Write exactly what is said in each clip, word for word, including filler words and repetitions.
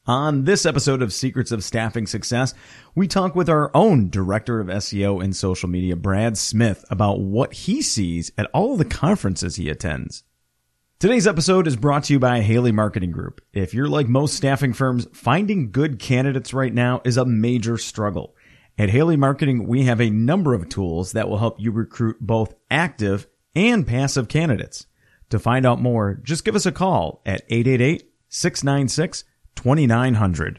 On this episode of Secrets of Staffing Success, we talk with our own Director of S E O and Social Media, Brad Smith, about what he sees at all of the conferences he attends. Today's episode is brought to you by Haley Marketing Group. If you're like most staffing firms, finding good candidates right now is a major struggle. At Haley Marketing, we have a number of tools that will help you recruit both active and passive candidates. To find out more, just give us a call at eight eight eight, six nine six, two nine zero zero.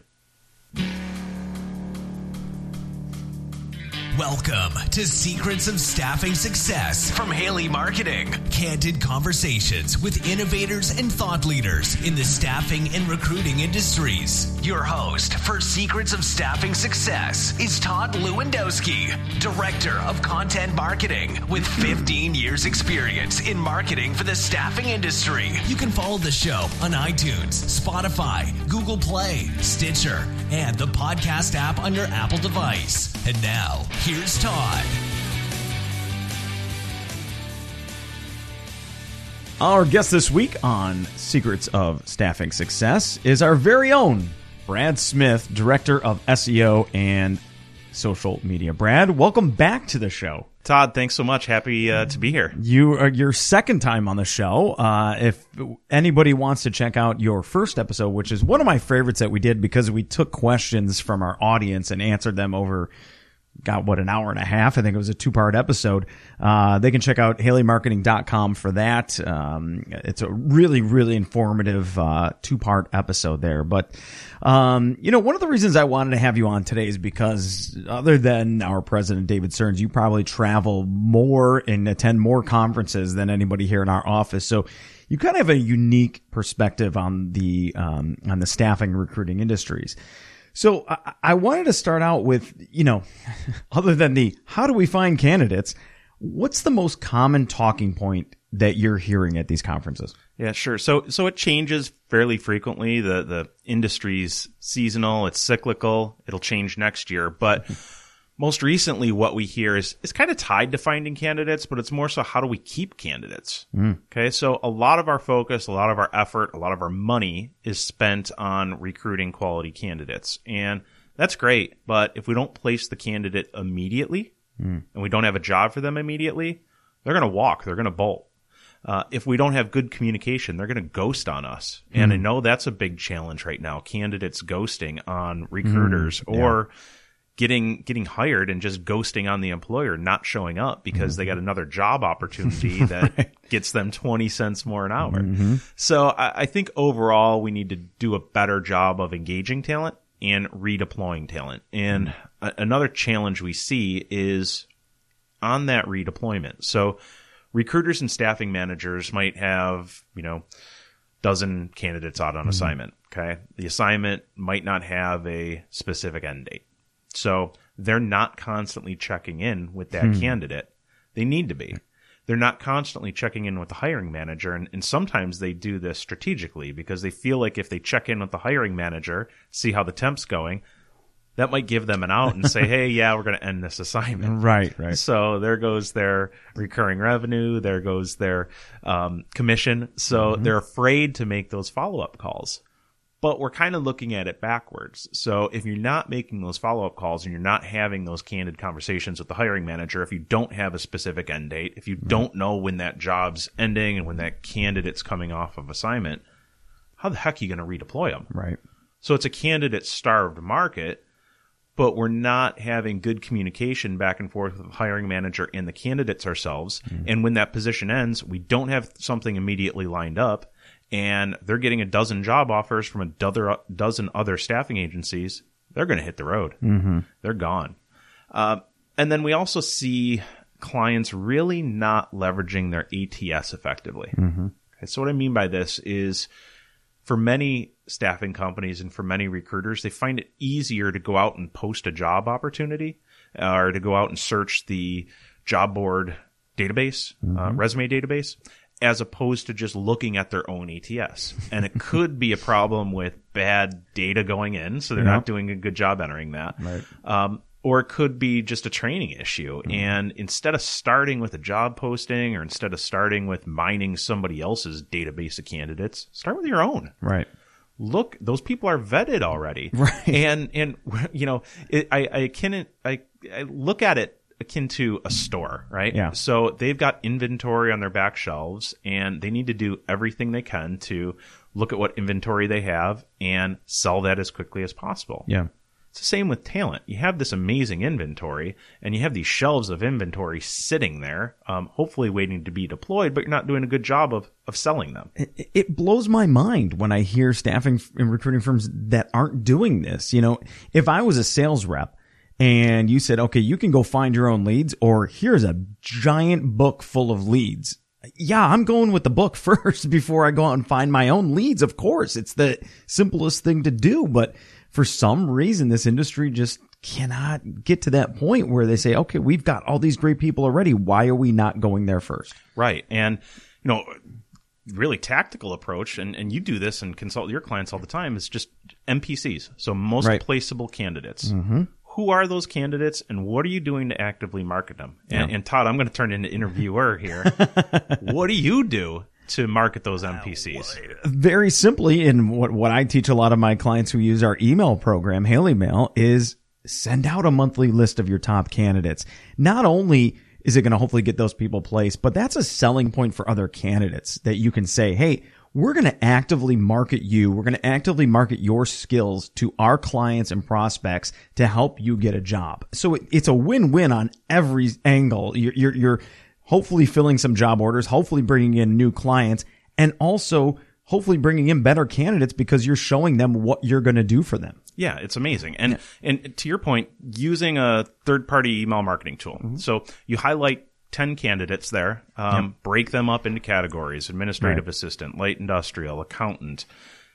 Welcome to Secrets of Staffing Success from Haley Marketing. Candid conversations with innovators and thought leaders in the staffing and recruiting industries. Your host for Secrets of Staffing Success is Todd Lewandowski, Director of Content Marketing with fifteen years experience in marketing for the staffing industry. You can follow the show on iTunes, Spotify, Google Play, Stitcher, and the podcast app on your Apple device. And now, here's Todd. Our guest this week on Secrets of Staffing Success is our very own Brad Smith, Director of S E O and Social Media. Brad, welcome back to the show. Todd, thanks so much. Happy uh, to be here. You are your second time on the show. Uh, if anybody wants to check out your first episode, which is one of my favorites that we did because we took questions from our audience and answered them over, got what, an hour and a half. I think it was a two-part episode. Uh, they can check out haley marketing dot com for that. Um, it's a really, really informative uh, two-part episode there. But, um, you know, one of the reasons I wanted to have you on today is because other than our president, David Stearns, you probably travel more and attend more conferences than anybody here in our office. So you kind of have a unique perspective on the um, on the staffing recruiting industries. So I, I wanted to start out with, you know, other than the how do we find candidates, what's the most common talking point that you're hearing at these conferences? Yeah, sure. So so it changes fairly frequently. The the industry's seasonal, it's cyclical. It'll change next year. But most recently what we hear is is kind of tied to finding candidates, but it's more so how do we keep candidates? Mm. Okay, so a lot of our focus, a lot of our effort, a lot of our money is spent on recruiting quality candidates. And that's great, but if we don't place the candidate immediately mm. and we don't have a job for them immediately, they're going to walk, they're going to bolt. Uh, if we don't have good communication, they're going to ghost on us. Mm. And I know that's a big challenge right now, candidates ghosting on recruiters mm. or yeah. getting getting hired and just ghosting on the employer, not showing up because mm-hmm. they got another job opportunity that right. gets them twenty cents more an hour. Mm-hmm. So I, I think overall we need to do a better job of engaging talent and redeploying talent. And mm-hmm. a, another challenge we see is on that redeployment. So recruiters and staffing managers might have, you know, dozen candidates out on mm-hmm. assignment. Okay. The assignment might not have a specific end date. So they're not constantly checking in with that hmm. candidate. They need to be. They're not constantly checking in with the hiring manager. And, and sometimes they do this strategically because they feel like if they check in with the hiring manager, see how the temp's going, that might give them an out and say, hey, yeah, we're going to end this assignment. Right, right. So there goes their recurring revenue. There goes their um, commission. So mm-hmm. they're afraid to make those follow-up calls. But we're kind of looking at it backwards. So if you're not making those follow-up calls and you're not having those candid conversations with the hiring manager, if you don't have a specific end date, if you right. don't know when that job's ending and when that candidate's coming off of assignment, how the heck are you going to redeploy them? Right. So it's a candidate-starved market, but we're not having good communication back and forth with the hiring manager and the candidates ourselves. Mm. And when that position ends, we don't have something immediately lined up. And they're getting a dozen job offers from a dozen, dozen other staffing agencies, they're going to hit the road. Mm-hmm. They're gone. Uh, and then we also see clients really not leveraging their A T S effectively. Mm-hmm. Okay, so what I mean by this is for many staffing companies and for many recruiters, they find it easier to go out and post a job opportunity uh, or to go out and search the job board database, mm-hmm. uh, resume database, as opposed to just looking at their own A T S. And it could be a problem with bad data going in, so they're yep. not doing a good job entering that. Right. Um, or it could be just a training issue. Mm-hmm. And instead of starting with a job posting or instead of starting with mining somebody else's database of candidates, start with your own. Right. look, those people are vetted already. Right. And, and, you know, it, I, I can, I, I look at it akin to a store, right? Yeah. So they've got inventory on their back shelves, and they need to do everything they can to look at what inventory they have and sell that as quickly as possible. Yeah. It's the same with talent. You have this amazing inventory, and you have these shelves of inventory sitting there, um, hopefully waiting to be deployed, but you're not doing a good job of, of selling them. It, it blows my mind when I hear staffing and recruiting firms that aren't doing this. You know, if I was a sales rep and you said, okay, you can go find your own leads, or here's a giant book full of leads. Yeah, I'm going with the book first before I go out and find my own leads. Of course, it's the simplest thing to do, but for some reason, this industry just cannot get to that point where they say, okay, we've got all these great people already. Why are we not going there first? Right. And, you know, really tactical approach, and, and you do this and consult your clients all the time, is just M P Cs. So most Right. placeable candidates. Mm-hmm. Who are those candidates, and what are you doing to actively market them? And, Yeah. and Todd, I'm going to turn into interviewer here. What do you do to market those M P Cs? Very simply, and what, what I teach a lot of my clients who use our email program, Haley Mail, is send out a monthly list of your top candidates. Not only is it going to hopefully get those people placed, but that's a selling point for other candidates that you can say, hey, we're going to actively market you. We're going to actively market your skills to our clients and prospects to help you get a job. So it, it's a win-win on every angle. You're, you're, you're hopefully filling some job orders, hopefully bringing in new clients, and also hopefully bringing in better candidates because you're showing them what you're going to do for them. Yeah, it's amazing. And, yeah. and to your point, using a third-party email marketing tool. Mm-hmm. So you highlight ten candidates there, um, yep. break them up into categories: administrative right. assistant, light industrial, accountant.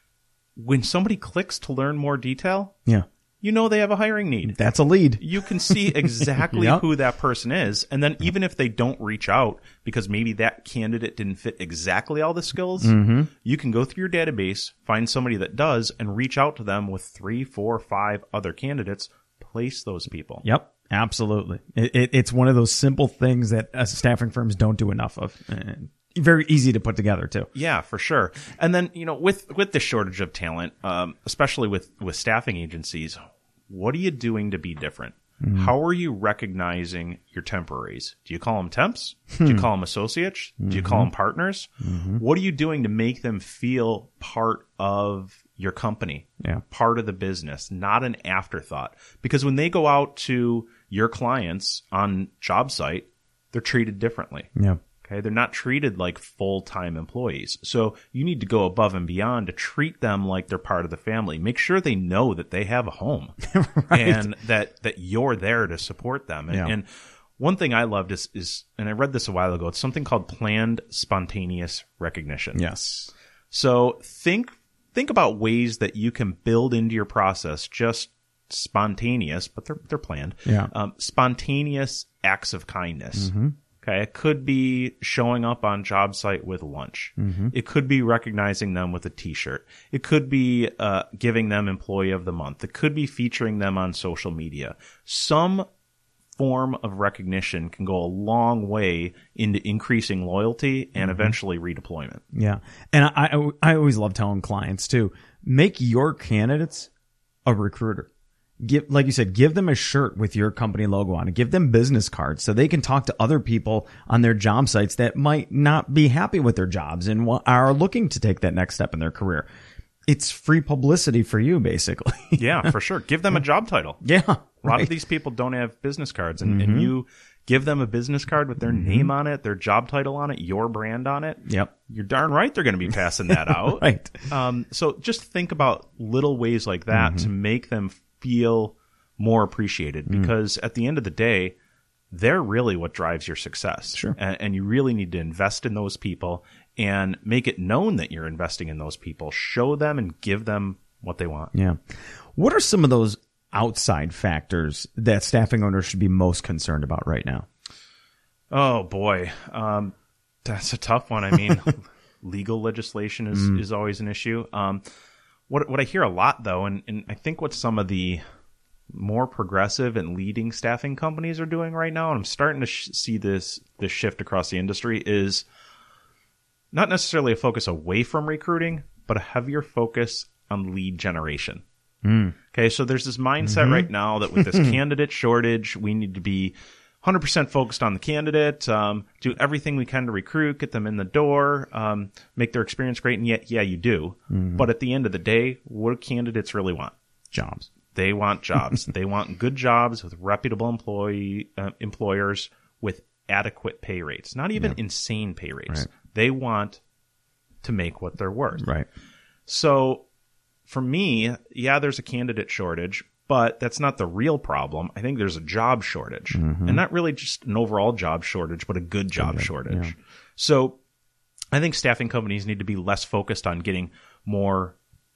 When somebody clicks to learn more detail, yeah. you know they have a hiring need. That's a lead. You can see exactly yep. who that person is. And then even if they don't reach out because maybe that candidate didn't fit exactly all the skills, mm-hmm. you can go through your database, find somebody that does, and reach out to them with three, four, five other candidates. Place those people. Yep. Absolutely. It, it, it's one of those simple things that uh, staffing firms don't do enough of. And very easy to put together too. Yeah, for sure. And then, you know, with, with the shortage of talent, um, especially with, with staffing agencies, what are you doing to be different? Mm-hmm. How are you recognizing your temporaries? Do you call them temps? Hmm. Do you call them associates? Mm-hmm. Do you call them partners? Mm-hmm. What are you doing to make them feel part of your company, yeah. part of the business, not an afterthought? Because when they go out to your clients on job site, they're treated differently. Yeah. Okay. They're not treated like full-time employees. So you need to go above and beyond to treat them like they're part of the family. Make sure they know that they have a home right. and that, that you're there to support them. And, yeah. and one thing I loved is, is, and I read this a while ago, it's something called planned spontaneous recognition. Yes. So think, think about ways that you can build into your process just spontaneous, but they're, they're planned. Yeah. Um, spontaneous acts of kindness. Mm-hmm. Okay. It could be showing up on job site with lunch. Mm-hmm. It could be recognizing them with a t-shirt. It could be, uh, giving them employee of the month. It could be featuring them on social media. Some form of recognition can go a long way into increasing loyalty and mm-hmm. eventually redeployment. Yeah. And I, I, I always love telling clients too, make your candidates a recruiter. Give, like you said, give them a shirt with your company logo on it. Give them business cards so they can talk to other people on their job sites that might not be happy with their jobs and are looking to take that next step in their career. It's free publicity for you, basically. Yeah, for sure. Give them a job title. Yeah. A lot right. of these people don't have business cards, and, mm-hmm. and you give them a business card with their mm-hmm. name on it, their job title on it, your brand on it. Yep. You're darn right they're going to be passing that out. Right. Um, so just think about little ways like that mm-hmm. to make them feel more appreciated, because mm. at the end of the day, they're really what drives your success. Sure. And, and you really need to invest in those people and make it known that you're investing in those people. Show them and give them what they want. Yeah. What are some of those outside factors that staffing owners should be most concerned about right now? Oh, boy. Um, that's a tough one. I mean, legal legislation is, mm. is always an issue. Um, what what I hear a lot, though, and, and I think what some of the more progressive and leading staffing companies are doing right now, and I'm starting to sh- see this this shift across the industry, is not necessarily a focus away from recruiting, but a heavier focus on lead generation. Mm. Okay, so there's this mindset Mm-hmm. right now that with this candidate shortage, we need to be one hundred percent focused on the candidate, um, do everything we can to recruit, get them in the door, um, make their experience great. And yet, yeah, you do. Mm-hmm. But at the end of the day, what do candidates really want? Jobs. They want jobs. They want good jobs with reputable employee uh, employers with adequate pay rates, not even yeah. insane pay rates. Right. They want to make what they're worth. Right. So for me, yeah, there's a candidate shortage, but that's not the real problem. I think there's a job shortage, mm-hmm. and not really just an overall job shortage, but a good job okay. shortage. Yeah. So I think staffing companies need to be less focused on getting more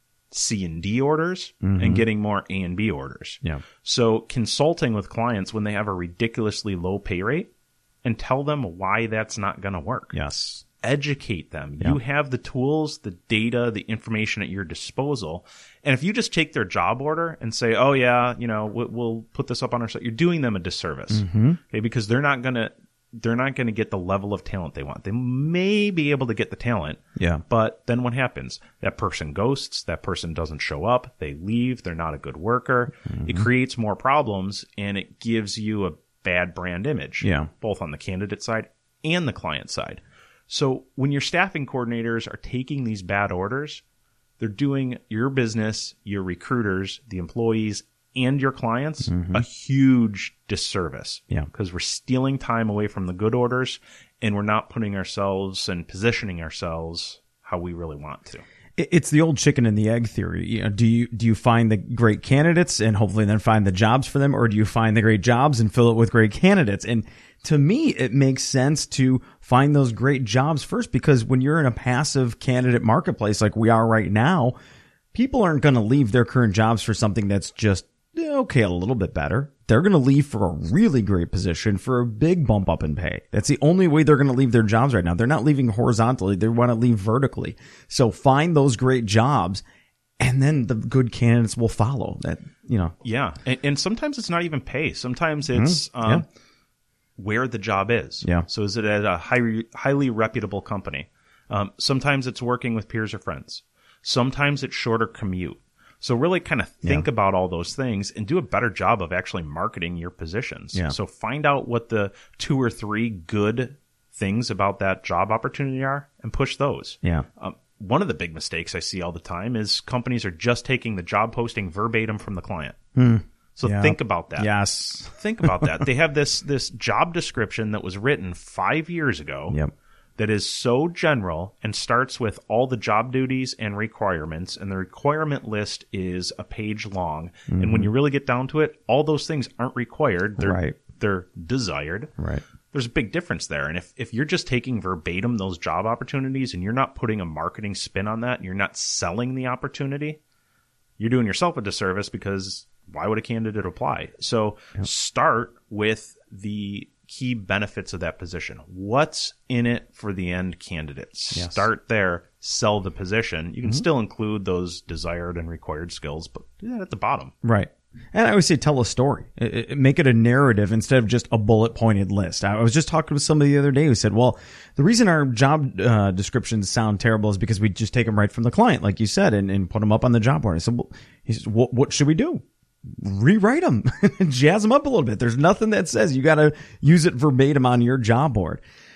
C and D orders mm-hmm. and getting more A and B orders. Yeah. So consulting with clients when they have a ridiculously low pay rate and tell them why that's not going to work. Yes. Educate them. Yeah. You have the tools, the data, the information at your disposal. And if you just take their job order and say, oh, yeah, you know, we'll put this up on our site, you're doing them a disservice. Mm-hmm. Okay, because they're not going to they're not going to get the level of talent they want. They may be able to get the talent. Yeah. But then what happens? That person ghosts. That person doesn't show up. They leave. They're not a good worker. Mm-hmm. It creates more problems, and it gives you a bad brand image. Yeah. Both on the candidate side and the client side. So when your staffing coordinators are taking these bad orders, they're doing your business, your recruiters, the employees, and your clients mm-hmm. a huge disservice. Yeah. Because we're stealing time away from the good orders, and we're not putting ourselves and positioning ourselves how we really want to. It's the old chicken and the egg theory. You know, do you do you find the great candidates and hopefully then find the jobs for them, or do you find the great jobs and fill it with great candidates? And to me, it makes sense to find those great jobs first, because when you're in a passive candidate marketplace like we are right now, people aren't going to leave their current jobs for something that's just, okay, a little bit better. They're going to leave for a really great position for a big bump up in pay. That's the only way they're going to leave their jobs right now. They're not leaving horizontally. They want to leave vertically. So find those great jobs, and then the good candidates will follow that, you know. Yeah. And, and sometimes it's not even pay. Sometimes it's, mm-hmm. um, yeah. where the job is. Yeah. So is it at a high, highly reputable company? Um, sometimes it's working with peers or friends. Sometimes it's shorter commute. So really kind of think yeah. about all those things and do a better job of actually marketing your positions. Yeah. So find out what the two or three good things about that job opportunity are and push those. Yeah. Um, one of the big mistakes I see all the time is companies are just taking the job posting verbatim from the client. Hmm. So yeah. think about that. Yes. Think about that. They have this this job description that was written five years ago yep. that is so general and starts with all the job duties and requirements, and the requirement list is a page long. Mm-hmm. And when you really get down to it, all those things aren't required. They're, right. they're desired. Right. There's a big difference there. And if, if you're just taking verbatim those job opportunities and you're not putting a marketing spin on that, and you're not selling the opportunity, you're doing yourself a disservice, because why would a candidate apply? So yep. start with the key benefits of that position. What's in it for the end candidates? Yes. Start there, sell the position. You can mm-hmm. still include those desired and required skills, but do that at the bottom. Right. And I always say tell a story. It, it, make it a narrative instead of just a bullet pointed list. I was just talking with somebody the other day who said, well, the reason our job uh, descriptions sound terrible is because we just take them right from the client, like you said, and, and put them up on the job board. I said, well, he said, what, what should we do? Rewrite them, jazz them up a little bit. There's nothing that says you got to use it verbatim on your job board.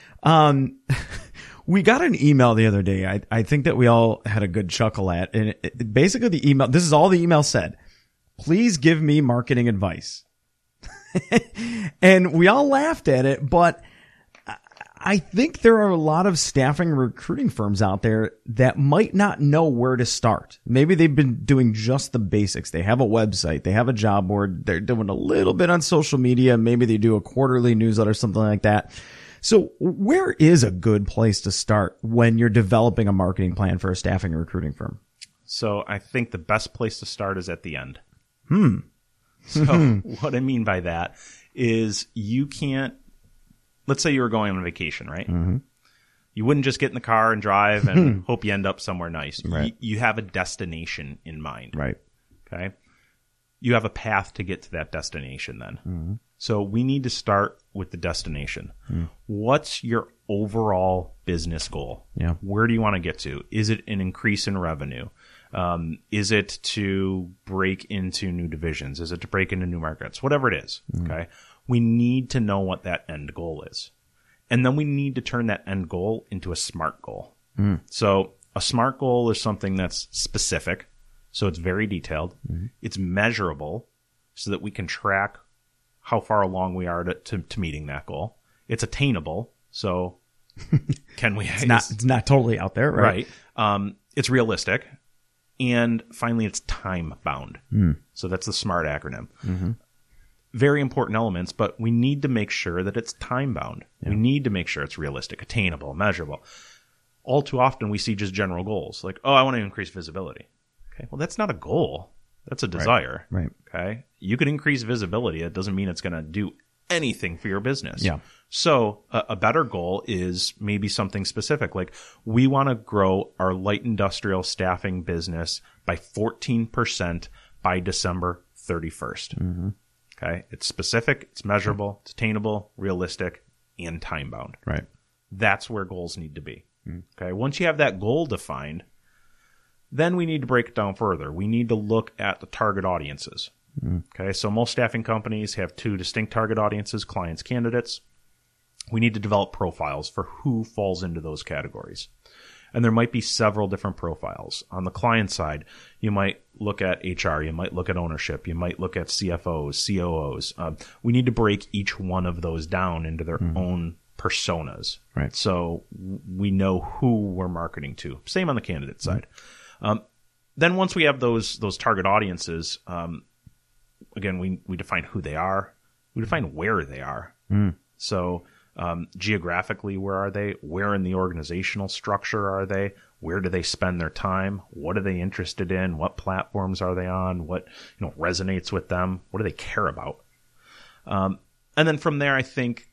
Um, we got an email the other day. I, I think that we all had a good chuckle at, and it, it, basically the email, this is all the email said. Please give me marketing advice. And we all laughed at it, but I think there are a lot of staffing and recruiting firms out there that might not know where to start. Maybe they've been doing just the basics. They have a website. They have a job board. They're doing a little bit on social media. Maybe they do a quarterly newsletter, something like that. So where is a good place to start when you're developing a marketing plan for a staffing and recruiting firm? So I think the best place to start is at the end. Hmm. So what I mean by that is you can't, let's say you were going on vacation, right? Mm-hmm. You wouldn't just get in the car and drive and hope you end up somewhere nice. Right. You, you have a destination in mind. Right. Okay. You have a path to get to that destination then. Mm-hmm. So we need to start with the destination. Mm. What's your overall business goal? Yeah. Where do you want to get to? Is it an increase in revenue? Um, is it to break into new divisions? Is it to break into new markets? Whatever it is, mm. okay? We need to know what that end goal is. And then we need to turn that end goal into a SMART goal. Mm. So a SMART goal is something that's specific, so it's very detailed. Mm-hmm. It's measurable, so that we can track how far along we are to, to, to meeting that goal. It's attainable, so can we... it's, not, it's not totally out there, right? Right. Um, it's realistic. And finally, it's time-bound. Mm. So that's the SMART acronym. Mm-hmm. Very important elements, but we need to make sure that it's time-bound. Yeah. We need to make sure it's realistic, attainable, measurable. All too often, we see just general goals, like, oh, I want to increase visibility. Okay, well, that's not a goal. That's a desire. Right. right. Okay, you can increase visibility. It doesn't mean it's going to do anything for your business. Yeah. So a, a better goal is maybe something specific, like we want to grow our light industrial staffing business by fourteen percent by December thirty-first. Mm-hmm. Okay, it's specific, it's measurable, it's attainable, realistic, and time bound. Right. That's where goals need to be. Mm-hmm. Okay, once you have that goal defined, then we need to break it down further. We need to look at the target audiences. Mm-hmm. Okay, so most staffing companies have two distinct target audiences, clients, candidates. We need to develop profiles for who falls into those categories. And there might be several different profiles. On the client side, you might look at H R, you might look at ownership, you might look at C F Os, C O Os. Um, we need to break each one of those down into their mm-hmm. own personas. Right. So we know who we're marketing to. Same on the candidate side. Mm-hmm. Um, then once we have those those target audiences, um, again, we, we define who they are. We define where they are. Mm. So um, geographically, where are they? Where in the organizational structure are they? Where do they spend their time? What are they interested in? What platforms are they on? What you know resonates with them? What do they care about? Um, and then from there, I think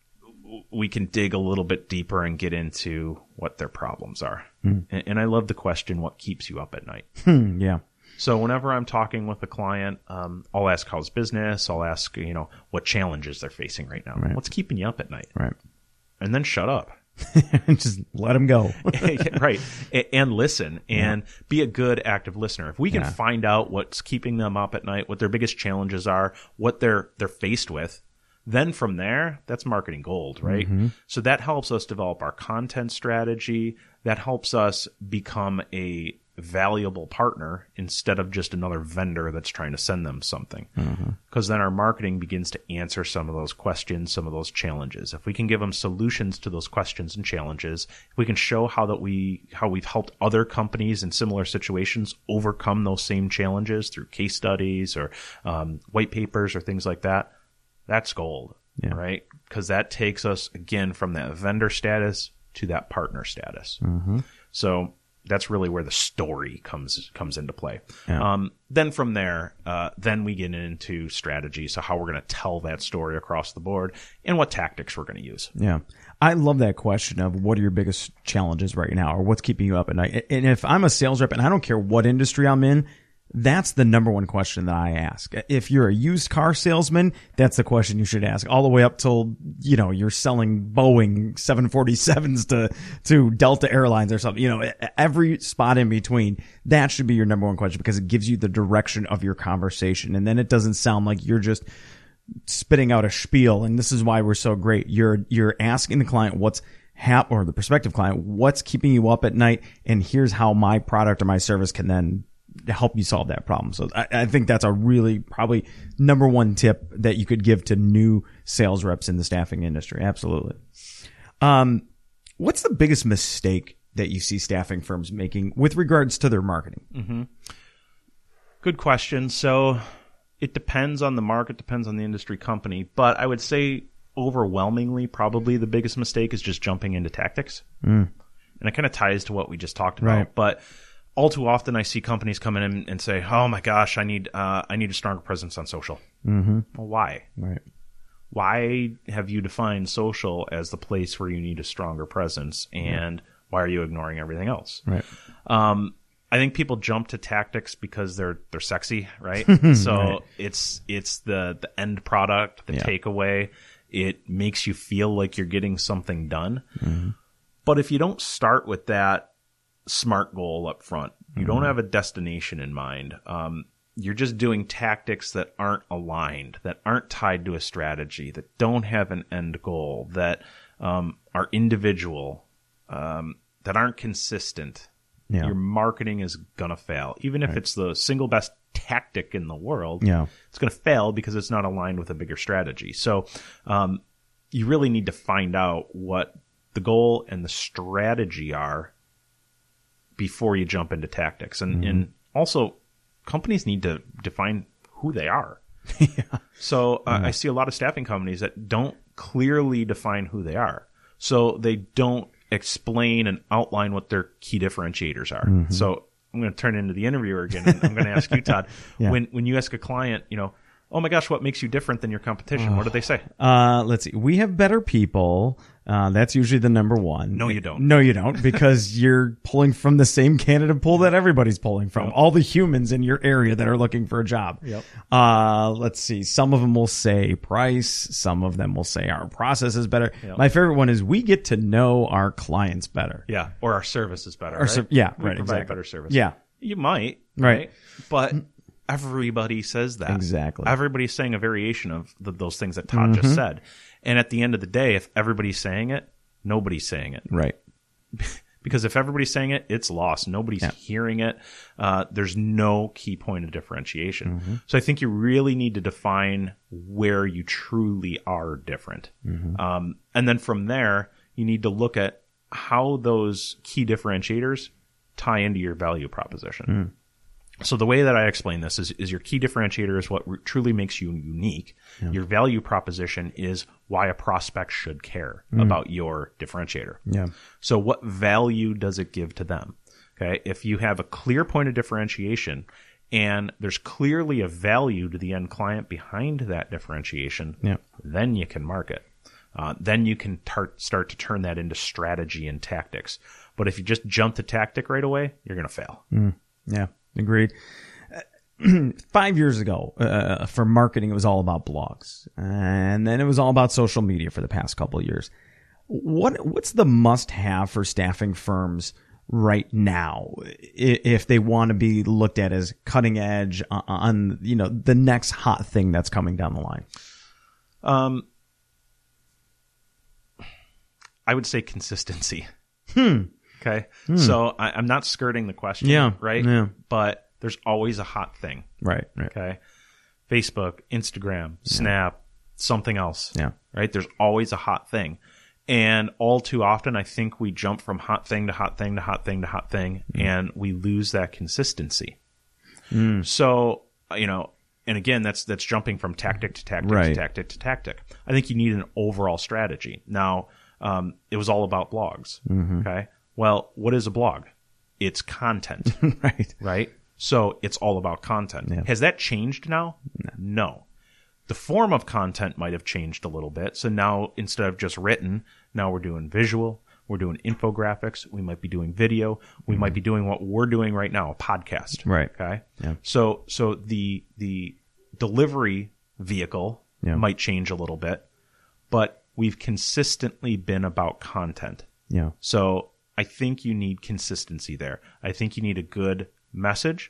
we can dig a little bit deeper and get into what their problems are. Mm. And, and I love the question, what keeps you up at night? Hmm, yeah. So whenever I'm talking with a client, um, I'll ask how's business. I'll ask, you know, what challenges they're facing right now. Right. What's keeping you up at night? Right. And then shut up. Just let them go. Right. And listen and yeah. be a good active listener. If we can yeah. find out what's keeping them up at night, what their biggest challenges are, what they're they're faced with, then from there, that's marketing gold, right? Mm-hmm. So that helps us develop our content strategy. That helps us become a valuable partner instead of just another vendor that's trying to send them something. Because mm-hmm. then our marketing begins to answer some of those questions, some of those challenges. If we can give them solutions to those questions and challenges, if we can show how that we how we've helped other companies in similar situations overcome those same challenges through case studies or um, white papers or things like that, that's gold, yeah. right? Because that takes us, again, from that vendor status to that partner status. Mm-hmm. So that's really where the story comes comes into play. Yeah. Um, then from there, uh, then we get into strategy. So how we're going to tell that story across the board and what tactics we're going to use. Yeah. I love that question of what are your biggest challenges right now or what's keeping you up at night? And if I'm a sales rep and I don't care what industry I'm in, that's the number one question that I ask. If you're a used car salesman, that's the question you should ask all the way up till, you know, you're selling Boeing seven forty-sevens to, to Delta Airlines or something, you know, every spot in between. That should be your number one question because it gives you the direction of your conversation. And then it doesn't sound like you're just spitting out a spiel. And this is why we're so great. You're, you're asking the client what's hap or the prospective client, what's keeping you up at night. And here's how my product or my service can then to help you solve that problem. So I, I think that's a really probably number one tip that you could give to new sales reps in the staffing industry. Absolutely. Um, what's the biggest mistake that you see staffing firms making with regards to their marketing? Mm-hmm. Good question. So it depends on the market, depends on the industry company, but I would say overwhelmingly probably the biggest mistake is just jumping into tactics. Mm. And it kind of ties to what we just talked about, right. but all too often, I see companies come in and, and say, "Oh my gosh, I need uh, I need a stronger presence on social." Mm-hmm. Well, why? Right. Why have you defined social as the place where you need a stronger presence, and yeah. why are you ignoring everything else? Right. Um, I think people jump to tactics because they're they're sexy, right? So right. it's it's the the end product, the yeah. takeaway. It makes you feel like you're getting something done. Mm-hmm. But if you don't start with that SMART goal up front, You mm-hmm. don't have a destination in mind. Um, you're just doing tactics that aren't aligned, that aren't tied to a strategy, that don't have an end goal, that um, are individual, um, that aren't consistent. Yeah. Your marketing is going to fail. Even if right. it's the single best tactic in the world, yeah. it's going to fail because it's not aligned with a bigger strategy. So um, you really need to find out what the goal and the strategy are before you jump into tactics. And, mm-hmm. and also, companies need to define who they are. yeah. So uh, mm-hmm. I see a lot of staffing companies that don't clearly define who they are. So they don't explain and outline what their key differentiators are. Mm-hmm. So I'm going to turn into the interviewer again, and I'm going to ask you, Todd, yeah. when when you ask a client, you know, oh my gosh, what makes you different than your competition? Oh. What do they say? Uh, let's see. We have better people. Uh, that's usually the number one. No, you don't. No, you don't, because you're pulling from the same candidate pool that everybody's pulling from. Yep. All the humans in your area that are looking for a job. Yep. Uh, let's see. Some of them will say price. Some of them will say our process is better. Yep. My favorite one is we get to know our clients better. Yeah. Or our service is better. Our right? ser- yeah. We right. provide Exactly. better service. Yeah. You might. Right. right? But everybody says that. Exactly. Everybody's saying a variation of the, those things that Todd mm-hmm. just said. And at the end of the day, if everybody's saying it, nobody's saying it. Right. Because if everybody's saying it, it's lost. Nobody's yeah. hearing it. Uh, there's no key point of differentiation. Mm-hmm. So I think you really need to define where you truly are different. Mm-hmm. Um, and then from there, you need to look at how those key differentiators tie into your value proposition. Mm. So the way that I explain this is, is your key differentiator is what r- truly makes you unique. Yeah. Your value proposition is why a prospect should care mm. about your differentiator. Yeah. So what value does it give to them? Okay. If you have a clear point of differentiation and there's clearly a value to the end client behind that differentiation, yeah. then you can market. Uh, then you can tar- start to turn that into strategy and tactics. But if you just jump to tactic right away, you're going to fail. Mm. Yeah. Agreed. Uh, five years ago, uh, for marketing, it was all about blogs, and then it was all about social media for the past couple of years. What what's the must-have for staffing firms right now if they want to be looked at as cutting edge on, on you know the next hot thing that's coming down the line? Um, I would say consistency. Hmm. Okay. Hmm. So I, I'm not skirting the question, yeah, right? Yeah. But there's always a hot thing. Right, right. Okay. Facebook, Instagram, Snap, yeah. something else. Yeah. Right? There's always a hot thing. And all too often, I think we jump from hot thing to hot thing to hot thing to hot thing, mm. and we lose that consistency. Mm. So, you know, and again, that's that's jumping from tactic to tactic right. to tactic to tactic. I think you need an overall strategy. Now, um, it was all about blogs. Mm-hmm. Okay. Well, what is a blog? It's content. right. Right? So it's all about content. Yeah. Has that changed now? No. no. The form of content might have changed a little bit. So now instead of just written, now we're doing visual. We're doing infographics. We might be doing video. We mm-hmm. might be doing what we're doing right now, a podcast. Right. Okay. Yeah. So, so the, the delivery vehicle yeah. might change a little bit, but we've consistently been about content. Yeah. So, I think you need consistency there. I think you need a good message.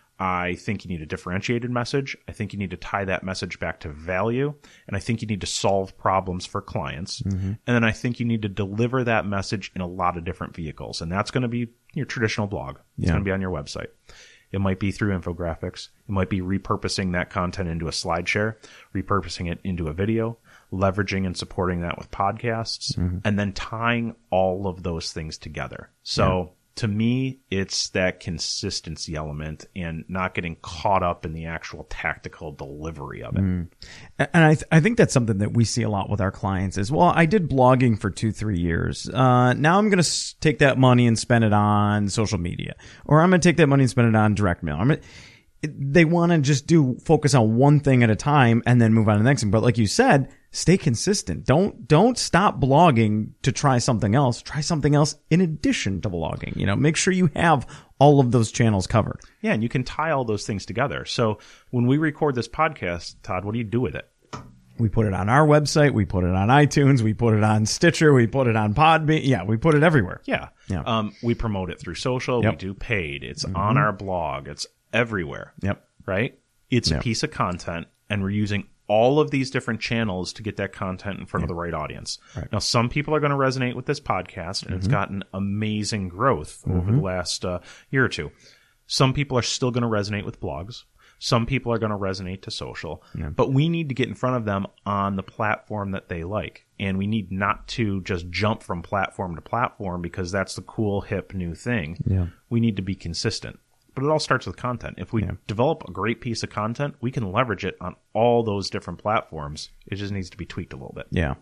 I think you need a differentiated message. I think you need to tie that message back to value. And I think you need to solve problems for clients. Mm-hmm. And then I think you need to deliver that message in a lot of different vehicles. And that's going to be your traditional blog. It's yeah. going to be on your website. It might be through infographics. It might be repurposing that content into a SlideShare, repurposing it into a video, leveraging and supporting that with podcasts, mm-hmm. and then tying all of those things together. So yeah. to me, it's that consistency element and not getting caught up in the actual tactical delivery of it. Mm. And I th- I think that's something that we see a lot with our clients is, well, I did blogging for two, three years. Uh, now I'm going to s- take that money and spend it on social media, or I'm going to take that money and spend it on direct mail. I'm gonna, they want to just do focus on one thing at a time and then move on to the next thing. But like you said, stay consistent. Don't, don't stop blogging to try something else. Try something else in addition to blogging. You know, make sure you have all of those channels covered. Yeah. And you can tie all those things together. So when we record this podcast, Todd, what do you do with it? We put it on our website. We put it on iTunes. We put it on Stitcher. We put it on Podbean. Yeah, we put it everywhere. Yeah. Yeah. Um, we promote it through social. Yep. We do paid. It's mm-hmm. on our blog. It's everywhere. Yep. Right? It's yep. a piece of content, and we're using all of these different channels to get that content in front yep. of the right audience. Right. Now, some people are going to resonate with this podcast, and mm-hmm. it's gotten amazing growth mm-hmm. over the last uh, year or two. Some people are still going to resonate with blogs. Some people are going to resonate to social. Yeah. But we need to get in front of them on the platform that they like. And we need not to just jump from platform to platform because that's the cool, hip, new thing. Yeah. We need to be consistent. But it all starts with content. If we yeah. develop a great piece of content, we can leverage it on all those different platforms. It just needs to be tweaked a little bit. Yeah.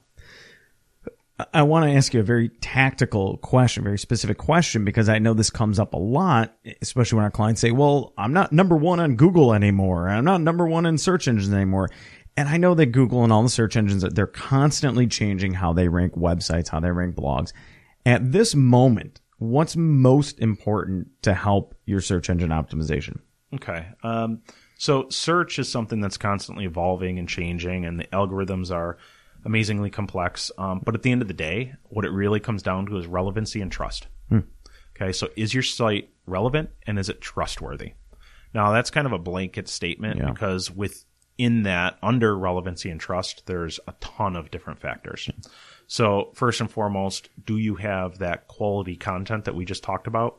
I want to ask you a very tactical question, very specific question, because I know this comes up a lot, especially when our clients say, well, I'm not number one on Google anymore. I'm not number one in search engines anymore. And I know that Google and all the search engines, they're constantly changing how they rank websites, how they rank blogs. At this moment, what's most important to help your search engine optimization? Okay. Um, so search is something that's constantly evolving and changing, and the algorithms are amazingly complex. Um, but at the end of the day, what it really comes down to is relevancy and trust. Hmm. Okay. So is your site relevant and is it trustworthy? Now that's kind of a blanket statement yeah. because within that, under relevancy and trust, there's a ton of different factors. So first and foremost, do you have that quality content that we just talked about?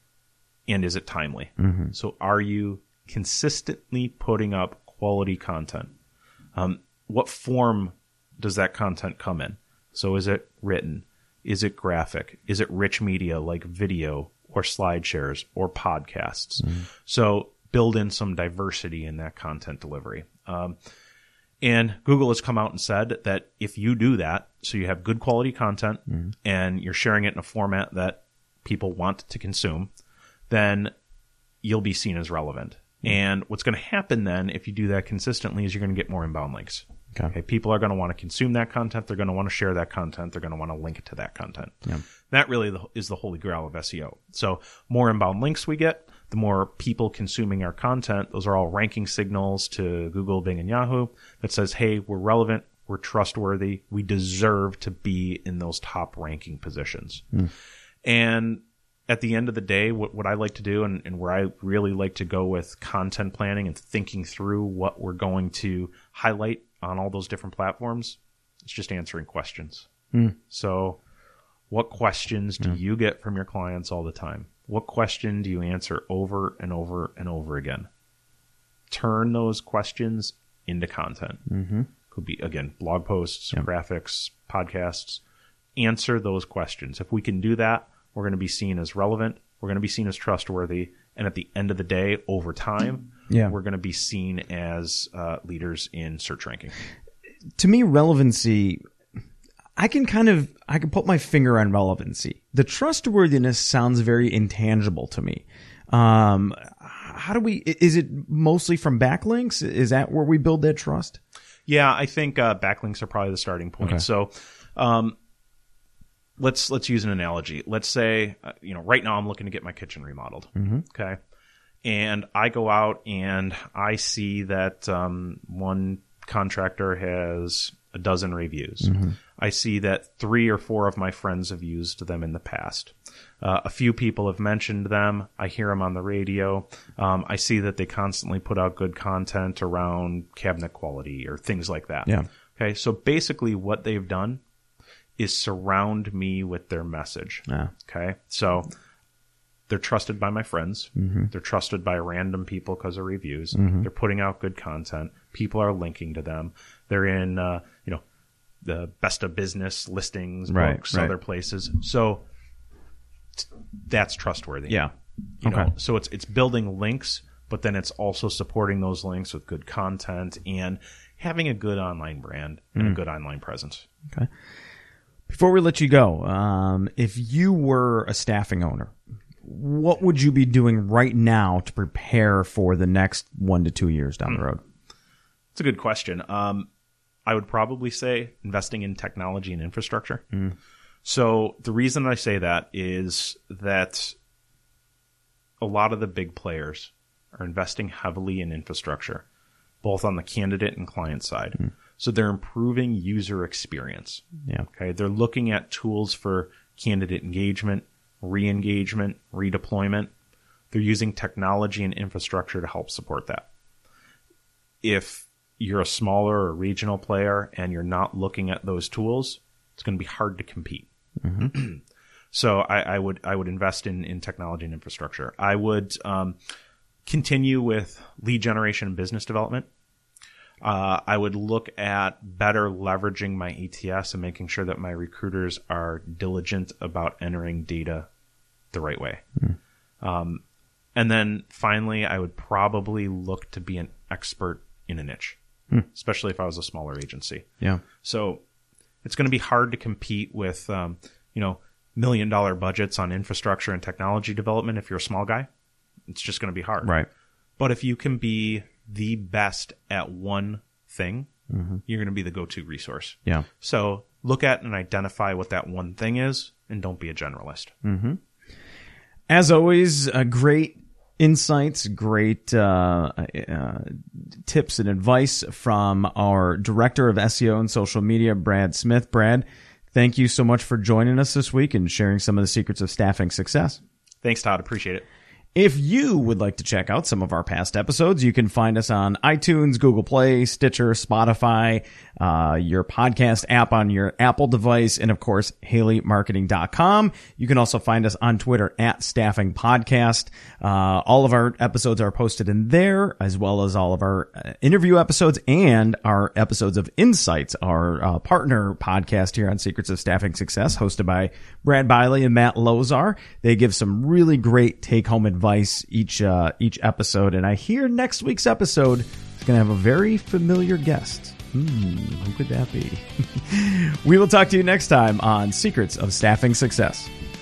And is it timely? Mm-hmm. So are you consistently putting up quality content? Um, what form does that content come in? So is it written? Is it graphic? Is it rich media like video or slide shares or podcasts? Mm-hmm. So build in some diversity in that content delivery. Um, and Google has come out and said that if you do that, so you have good quality content mm-hmm. and you're sharing it in a format that people want to consume, then you'll be seen as relevant. Mm-hmm. And what's going to happen then if you do that consistently is you're going to get more inbound links. Okay. Okay, people are going to want to consume that content. They're going to want to share that content. They're going to want to link it to that content. Yeah. That really is the holy grail of S E O. So more inbound links we get, the more people consuming our content. Those are all ranking signals to Google, Bing, and Yahoo that says, hey, we're relevant, we're trustworthy, we deserve to be in those top ranking positions. Mm. And at the end of the day, what, what I like to do and, and where I really like to go with content planning and thinking through what we're going to highlight on all those different platforms, it's just answering questions. Mm. So what questions do mm. you get from your clients all the time? What question do you answer over and over and over again? Turn those questions into content. Mm-hmm. Could be, again, blog posts, yep. graphics, podcasts. Answer those questions. If we can do that, we're going to be seen as relevant. We're going to be seen as trustworthy. And at the end of the day, over time, yeah. we're going to be seen as uh, leaders in search ranking. To me, relevancy, I can kind of, I can put my finger on relevancy. The trustworthiness sounds very intangible to me. Um, how do we, is it mostly from backlinks? Is that where we build that trust? Yeah, I think uh, backlinks are probably the starting point. Okay. So, um, Let's let's use an analogy. Let's say, uh, you know, right now I'm looking to get my kitchen remodeled. Mm-hmm. Okay. And I go out and I see that um, one contractor has a dozen reviews. Mm-hmm. I see that three or four of my friends have used them in the past. Uh, a few people have mentioned them. I hear them on the radio. Um, I see that they constantly put out good content around cabinet quality or things like that. Yeah. Okay. So basically what they've done is surround me with their message. Yeah. Okay. So they're trusted by my friends. Mm-hmm. They're trusted by random people because of reviews. Mm-hmm. They're putting out good content. People are linking to them. They're in, uh, you know, the best of business listings, right, books, right. other places. So t- that's trustworthy. Yeah. You okay. know, so it's, it's building links, but then it's also supporting those links with good content and having a good online brand and mm. a good online presence. Okay. Before we let you go, um, if you were a staffing owner, what would you be doing right now to prepare for the next one to two years down mm. the road? It's a good question. Um, I would probably say investing in technology and infrastructure. Mm. So the reason I say that is that a lot of the big players are investing heavily in infrastructure, both on the candidate and client side. Mm. So they're improving user experience. Yeah. Okay. They're looking at tools for candidate engagement, re-engagement, redeployment. They're using technology and infrastructure to help support that. If you're a smaller or regional player and you're not looking at those tools, it's going to be hard to compete. Mm-hmm. So I, I would I would invest in, in technology and infrastructure. I would um, continue with lead generation and business development. Uh, I would look at better leveraging my A T S and making sure that my recruiters are diligent about entering data the right way. Mm. Um, and then finally, I would probably look to be an expert in a niche, mm. especially if I was a smaller agency. Yeah. So it's going to be hard to compete with, um, you know, million dollar budgets on infrastructure and technology development if you're a small guy. It's just going to be hard. Right. But if you can be the best at one thing, mm-hmm. you're going to be the go-to resource. Yeah. So look at and identify what that one thing is, and don't be a generalist. Mm-hmm. As always, uh, great insights, great uh, uh, tips and advice from our Director of S E O and Social Media, Brad Smith. Brad, thank you so much for joining us this week and sharing some of the secrets of staffing success. Thanks, Todd. Appreciate it. If you would like to check out some of our past episodes, you can find us on iTunes, Google Play, Stitcher, Spotify, uh, your podcast app on your Apple device, and of course, Haley Marketing dot com. You can also find us on Twitter at Staffing Podcast. Uh, all of our episodes are posted in there, as well as all of our uh, interview episodes and our episodes of Insights, our uh, partner podcast here on Secrets of Staffing Success, hosted by Brad Biley and Matt Lozar. They give some really great take-home advice Advice each uh, each episode, and I hear next week's episode is going to have a very familiar guest. Hmm, who could that be? We will talk to you next time on Secrets of Staffing Success.